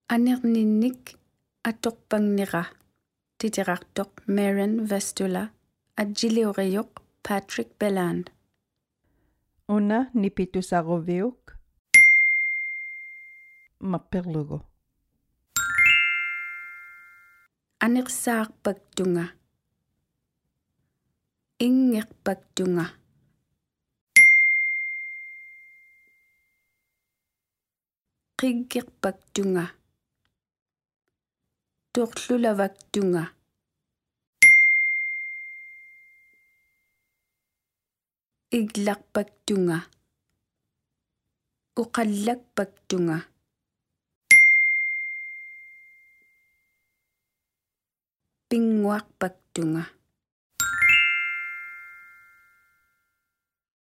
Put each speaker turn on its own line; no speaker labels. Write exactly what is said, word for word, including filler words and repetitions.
Anerninnik atorpangnera titirartoq Maren Vestula adjilioriuq Patrick Belland.
Una nipitusaroviuk mapperlugu.
Anersaarpaktunga Ingerpaktunga Qiggerpaktunga Torlulavaktunga Iglarpaktunga Uqallakpaktunga Pinguarpaktunga